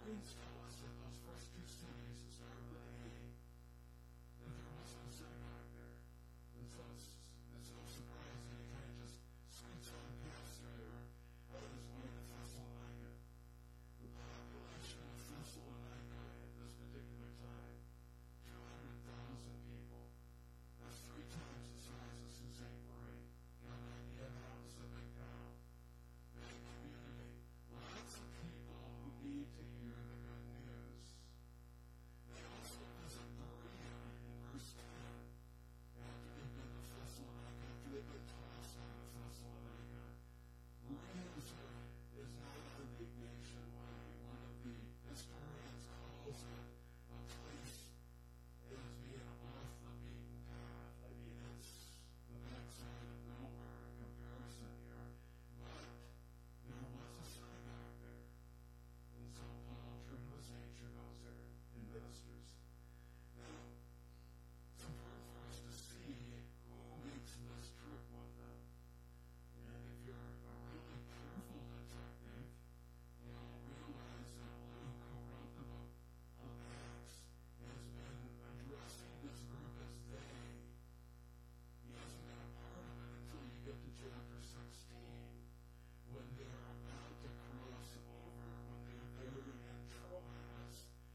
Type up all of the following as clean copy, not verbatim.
historians tell us that those first two cities that started with A, that there was no synagogue there. And so it's no surprise that he kind of just scoots on past there out of his way to Thessalonica. The population of Thessalonica at this particular time, 200,000 people. That's 3 times the size of Sault Ste. Marie. Got an idea of how it's a big town, big community. Lots of people who need to hear the good news. They also visit Berea in verse 10. After they've been to Thessalonica, after they've been tossed out of Thessalonica, Berea is not a big nation. One of the historians calls it a place as being off the beaten path. I mean, it's the backside of nowhere in comparison here, but there was a synagogue there. And so Paul, true to his nature, goes there and ministers. Now, it's important for us to see who makes this trip with them. And if you're a really careful detective, you'll realize that Luke, who wrote the book of Acts, has been addressing this group as they. He hasn't been a part of it until you get to chapter 16, when they're about to cross over, when they're there in Troas.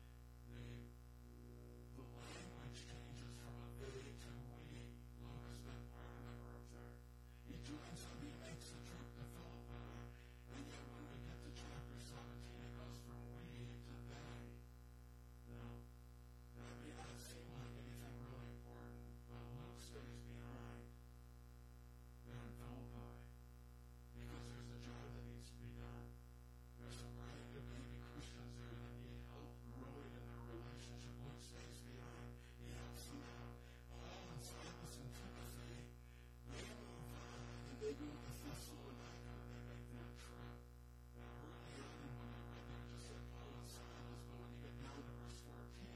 The language changes from a they to we. Luke has been part of the group there. He joins them, he makes the trip to Philippi, and yet when we get to chapter 17, it goes from we to they. Now, that may not seem like anything really important, but Luke stays behind there in Philippi, because there's a job that needs to be done. There's some brand new baby Christians there that need help growing in their relationship. Luke stays behind. He helps them out. Paul and Silas and Timothy, they move on, and they go to Thessalonica, and they make that trip. Now, early on when I read there, it just said Paul and Silas, but when you get down to verse 14,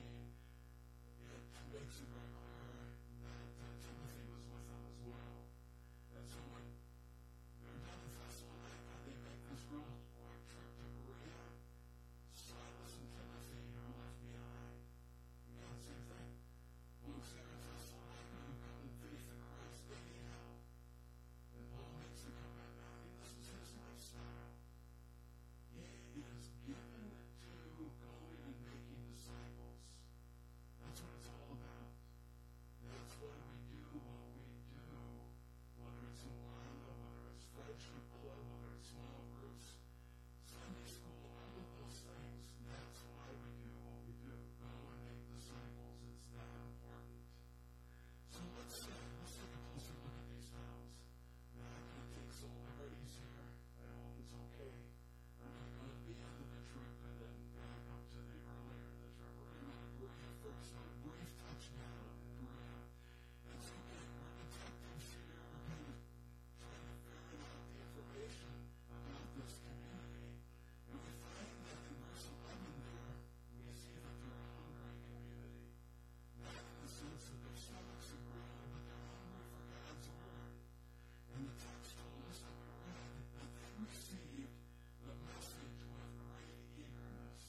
it makes it very clear that Timothy was with them as well. And so when they're done in Thessalonica, they make this real quick trip to Berea. Silas and Timothy are left behind. Again, same thing. Luke's there in Thessalonica, who come in faith in Christ, they need help. And Paul makes the commitment. I mean, this is his lifestyle. He is given to going and making disciples. That's what it's all about. That's why we do what we do. Whether it's Awana, whether it's friendship club, whether it's small groups, Sunday school, all of those things. That's why we do what we do. Go and make disciples. It's that important. So let's take a closer look at these towns. Now, I'm going to take some liberties here. I hope it's okay. I'm going to go to the end of the trip and then back up to the earlier in the trip. We're going to Berea first. A brief touchdown in Berea. And so again, we're detectives here. We're kind of trying to ferret out the information about this community. And we find that in verse 11 there, we see that they're a hungry community. Not in the sense that their stomachs are growing, but they're hungry for God's word. And the text told us that we read that they received the message with great eagerness.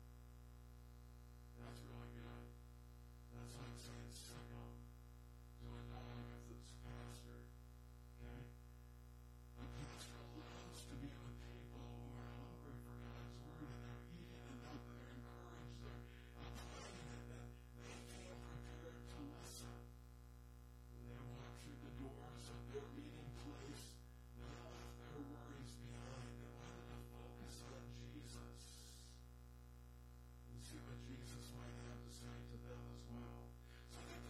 That's really good. That's like saying sick 'em to a dog if it's a pastor. Okay? A pastor loves to be with people who are hungry for God's word, and they're eating it up, and they're encouraged, they're applying it, and they came prepared to listen. When they walk through the doors of their meeting place, they left their worries behind. They wanted to focus on Jesus and see what Jesus might have to say to them as well. So they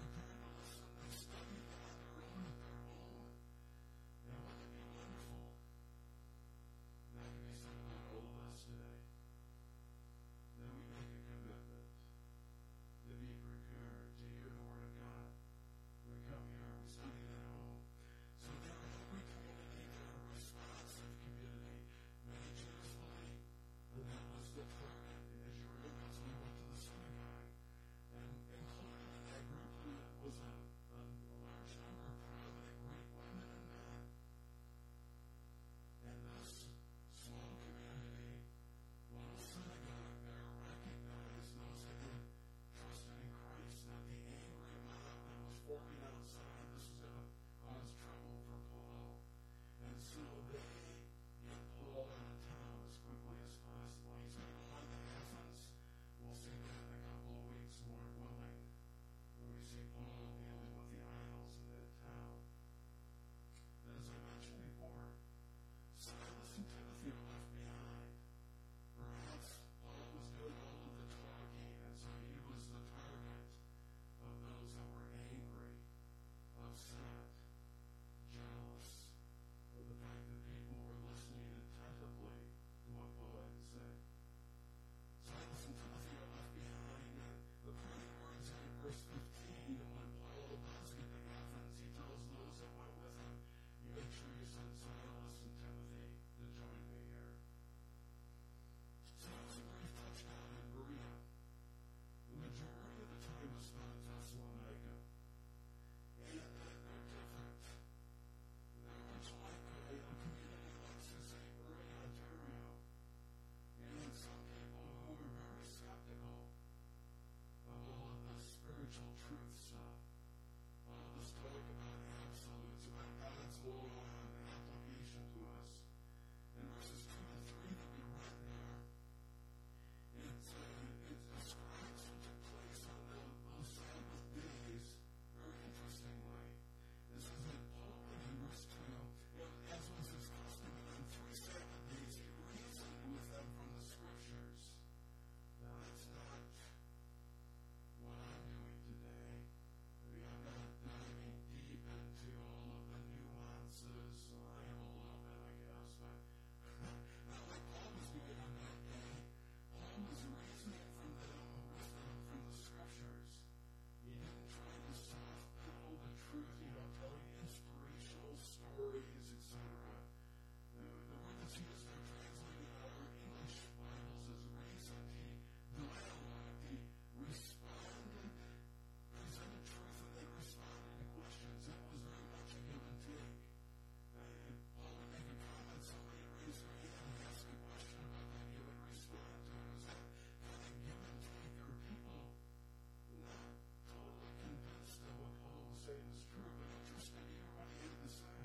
essential truth stuff. All this talk about absolutes, about God's law and application to us. In verses 2 to 3 that we read there, it describes what took place on those Sabbath days very interestingly. It says that Paul, in verse 2, as was his custom, on 3 Sabbath days, he reasoned with them from the Scriptures. Now, that's not what I'm doing today. Maybe I'm not diving deep into all of the nuances. I am a little bit, I guess, but not like Paul was doing on that day. Paul was reasoning with them from the Scriptures. He didn't try to soft pedal the truth, telling inspirational stories, etc. The word that's used there translated in our English Bibles as reason. He dialogued, he responded, presented truth, and then responded to questions. It was very much a give and take. Paul would make a comment, somebody would raise their hand and ask a question about that, he would respond to it. It was that kind of give and take. There were people not totally convinced that what Paul was saying is true, but interested to hear what he had to say.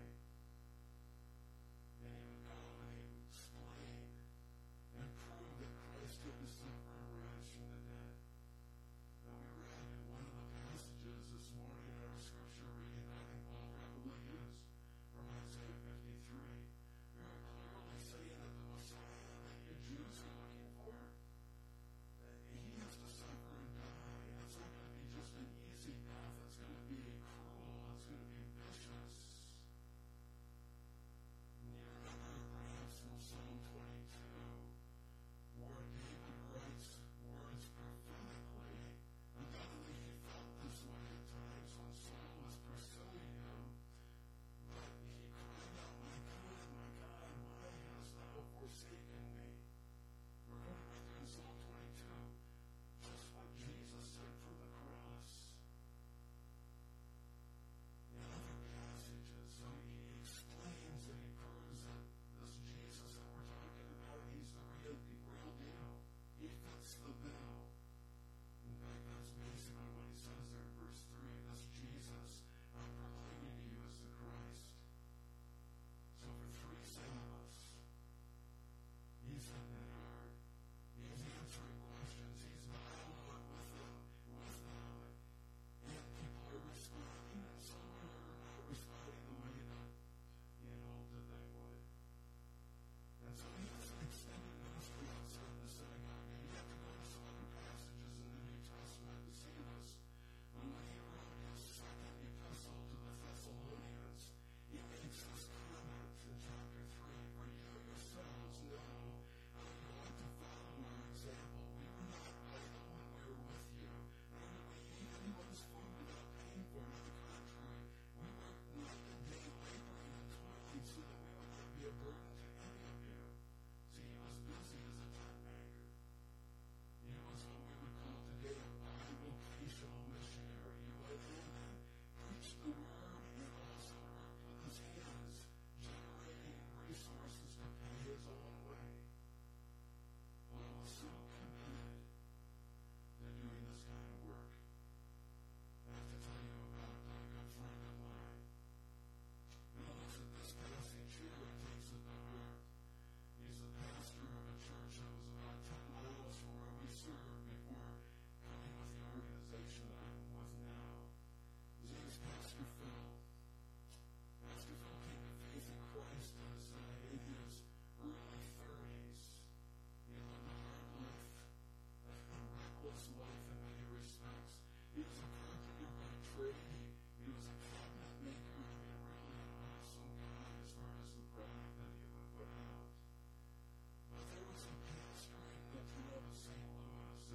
And he would go and he would explain and prove that Christ took to suffer and rise from the dead. Now we read in one of the passages this morning in our scripture reading, I think Paul probably used, from Isaiah 53, very clearly saying that the Messiah that you Jews are looking for, he has to suffer and die. And it's not going to be just an easy death. It's going to be cruel. It's going to be vicious. And you remember perhaps in Psalm 22, where David writes words prophetically. Undoubtedly he felt this way at times when Saul was pursuing him. But he cried out, my God, why hast thou forsaken me? We're going to read there in Psalm 22 just what Jesus said from the cross. In other passages, so he explains and he proves that this Jesus that we're talking about, he's the real deal. He fits the bill. In fact, that's basically what he says there in verse 3. This Jesus I'm proclaiming to you as the Christ. So for 3 Sabbaths, he's in that hard. He's answering questions. He's dialoguing with them. And people are responding, and some are not responding the way that he had hoped that they would. And so he has an extended ministry outside the synagogue. And you have to go to some other passages in the New Testament to see this. But when he wrote his second epistle to the Thessalonians, he makes this comment in chapter 3, for you yourselves know how you ought to follow our example. We were not idle when we were with you, nor did we eat anyone's food without paying for it. On the contrary, we worked night and day, laboring and toiling, so that we would not be a burden to any of you. See, he was busy as a tent maker. He was what we would call today a bivocational missionary. He went in and preached the word and also worked with his hands, generating resources to pay his own way. Paul was so committed to doing this kind of work. I have to tell you about a good friend of mine who looks at this passage here and takes it to heart. He's the pastor of a church that was about 10 miles from where we served before coming with the organization that I'm with now. His name is Pastor Phil. Pastor Phil came to faith in Christ in his early 30s. He lived a hard life, a reckless life in many respects. He was a carpenter by trade. He was a cabinet maker. I mean, really an awesome guy as far as the product that he would put out. But there was a pastor in the town of St. Louis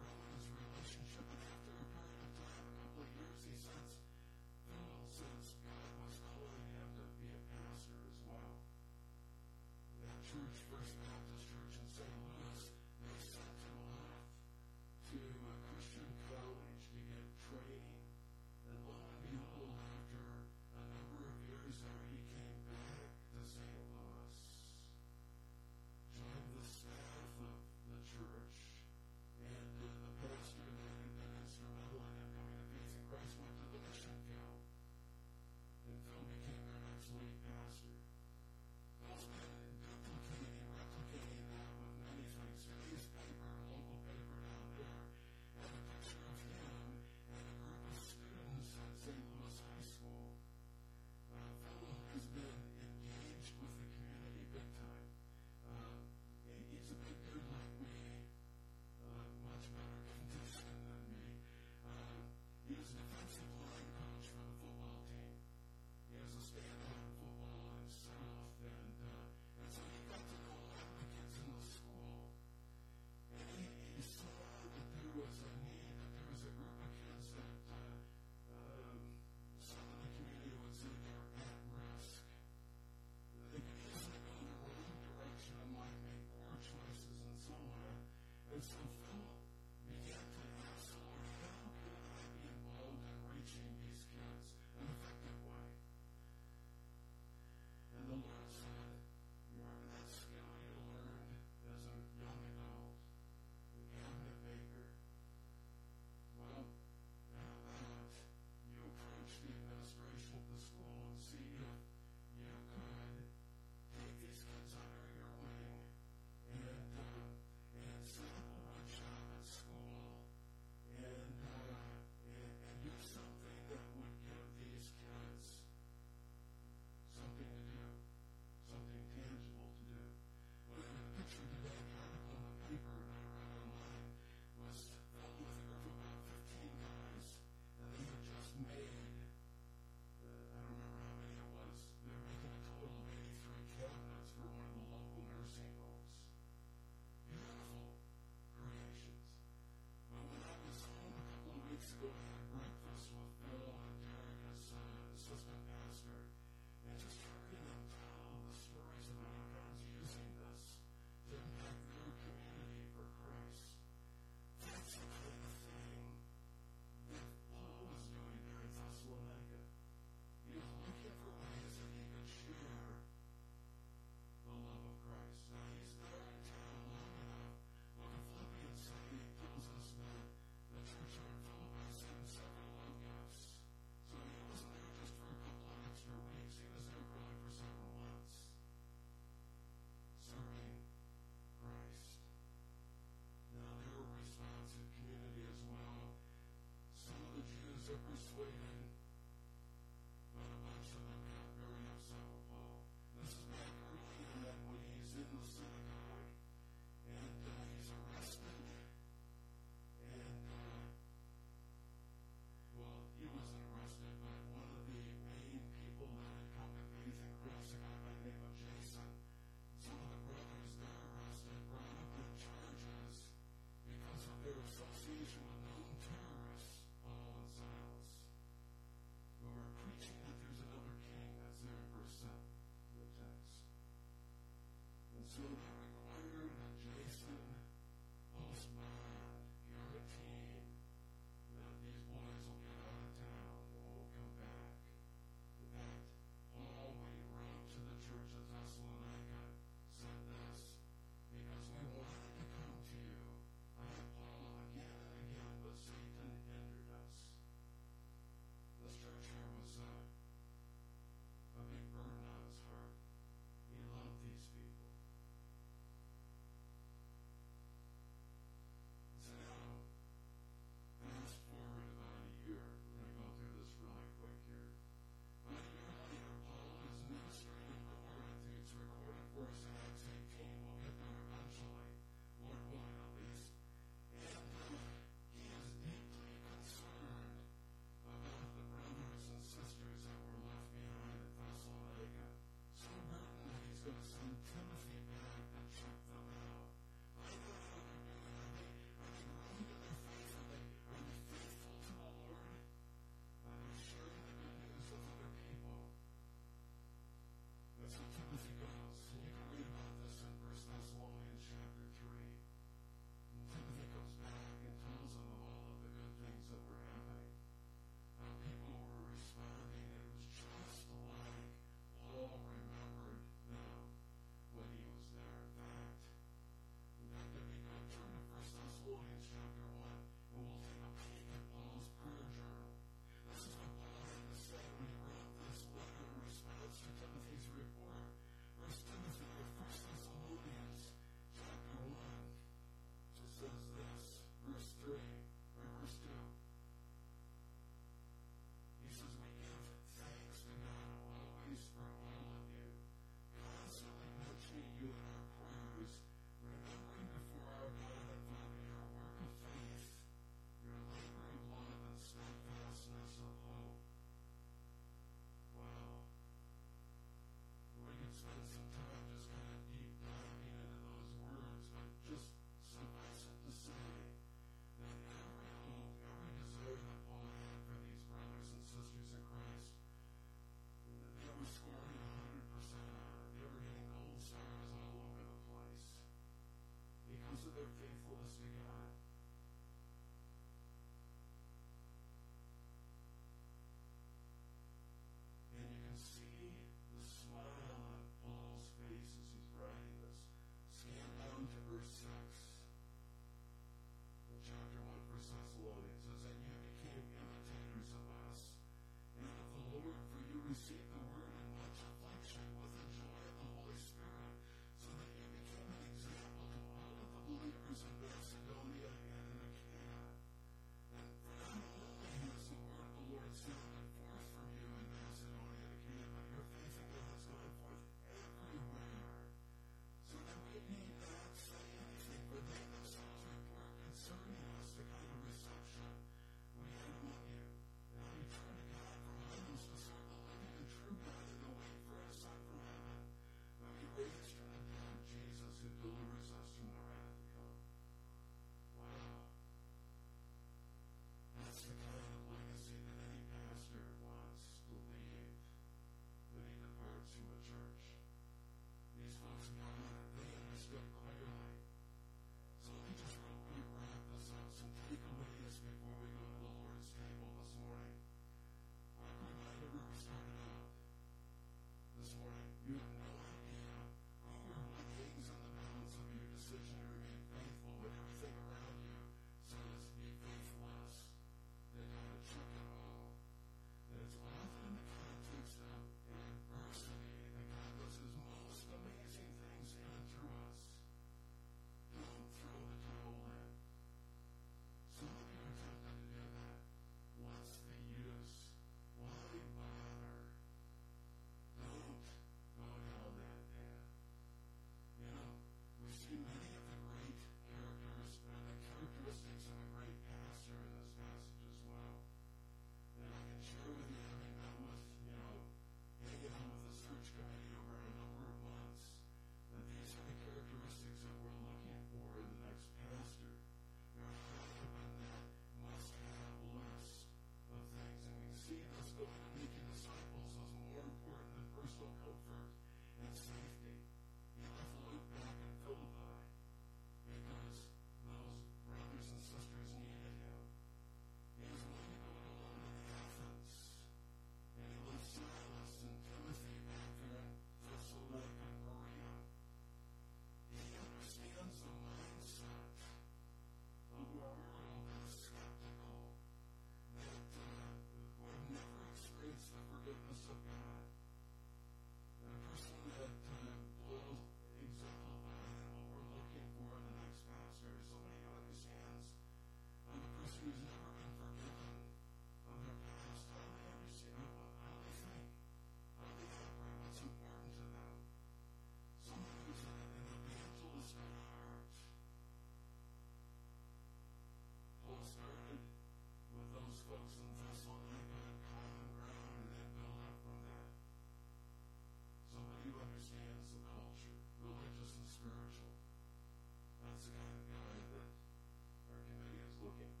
understands the culture, religious and spiritual. That's the kind of guy that our committee is looking